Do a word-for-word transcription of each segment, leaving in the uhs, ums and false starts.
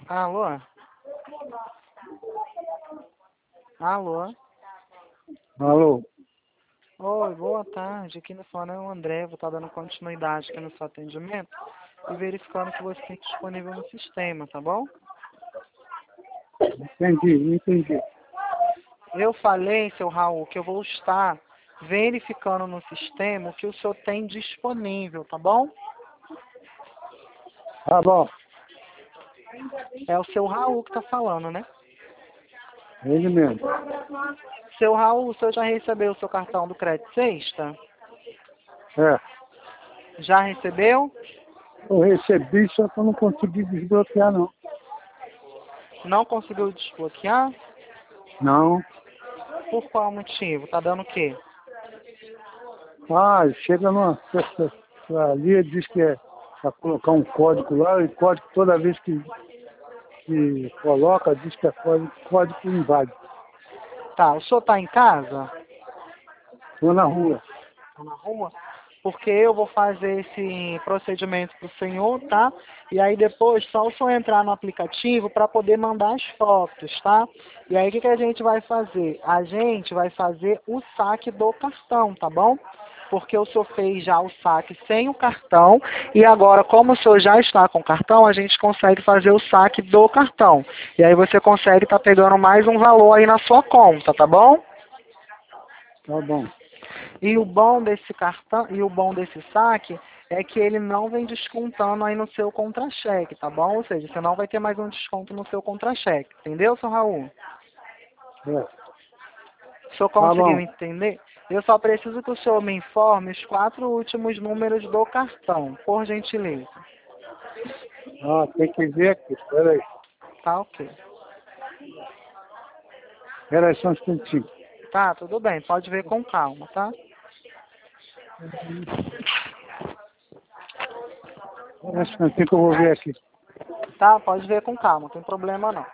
Alô? Alô? Alô? Oi, boa tarde. Aqui no fone é o André. Vou estar dando continuidade aqui no seu atendimento e verificando que você tem disponível no sistema, tá bom? Entendi, entendi. Eu falei, seu Raul, que eu vou estar verificando no sistema o que o senhor tem disponível, tá bom? Tá bom, É o seu Raul que tá falando, né? ele mesmo. Seu Raul, o senhor já recebeu o seu cartão do Crédito Sexta? É, Já recebeu? eu recebi, só que eu não consegui desbloquear, não. Não conseguiu desbloquear? Não. Por qual motivo? Tá dando o quê? Ah, chega numa festa ali, diz que é para colocar um código lá, e código toda vez que, que coloca, diz que é código, código invade. Tá, o senhor tá em casa? Estou na rua. Tá na rua? Porque eu vou fazer esse procedimento pro senhor, tá? E aí depois só o senhor entrar no aplicativo para poder mandar as fotos, tá? E aí o que, que a gente vai fazer? A gente vai fazer o saque do cartão, tá bom? Porque o senhor fez já o saque sem o cartão e agora, como o senhor já está com o cartão, a gente consegue fazer o saque do cartão. E aí você consegue estar pegando mais um valor aí na sua conta, tá bom? Tá bom. E o bom desse cartão e o bom desse saque é que ele não vem descontando aí no seu contra-cheque, tá bom? Ou seja, você não vai ter mais um desconto no seu contra-cheque. Entendeu, seu Raul? É. O senhor Tá conseguiu bom. entender? Eu só preciso que o senhor me informe os quatro últimos números do cartão, por gentileza. Ah, tem que ver aqui. Espera aí. Tá ok. Espera aí só um instantinho. Tá, tudo bem. Pode ver com calma, tá? Espera um instantinho que eu vou ver aqui. Tá, pode ver com calma, não tem problema não.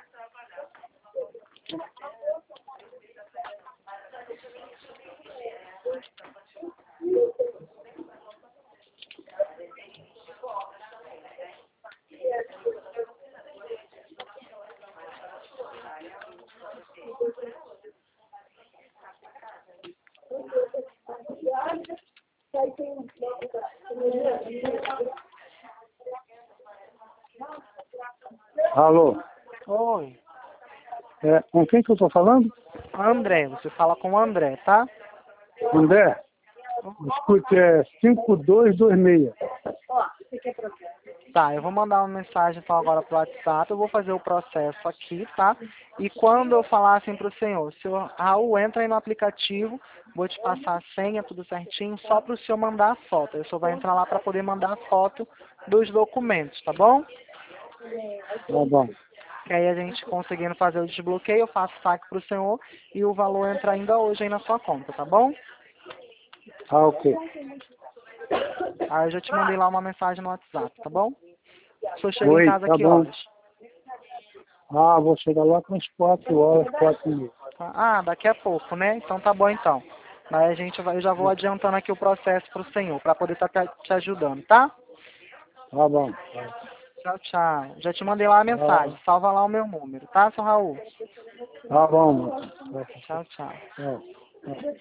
Alô? Oi. É, com quem que eu tô falando? André, você fala com o André, tá? André? Escute, é cinco dois dois seis. Tá, eu vou mandar uma mensagem então agora pro WhatsApp, eu vou fazer o processo aqui, tá? E quando eu falar assim pro senhor, senhor Raul, entra aí no aplicativo, vou te passar a senha, tudo certinho, só pro senhor mandar a foto. O senhor vai entrar lá para poder mandar a foto dos documentos, tá bom? Tá bom. Que aí a gente conseguindo fazer o desbloqueio, eu faço saque pro senhor e o valor entra ainda hoje aí na sua conta, tá bom? Ah, ok. Aí eu já te mandei lá uma mensagem no WhatsApp, tá bom? O senhor chega em Oi, casa tá que bom. horas? Ah, vou chegar lá com as quatro horas, quatro e meia. Tá? Ah, daqui a pouco, né? Então tá bom então. Aí a gente vai, eu já vou adiantando aqui o processo pro senhor, para poder estar te, te ajudando, tá? Tá bom. Tchau, tchau. Já te mandei lá a mensagem. Tá, Salva lá o meu número, tá, seu Raul? tá bom, moço. Tchau, tchau. Tchau. Tchau.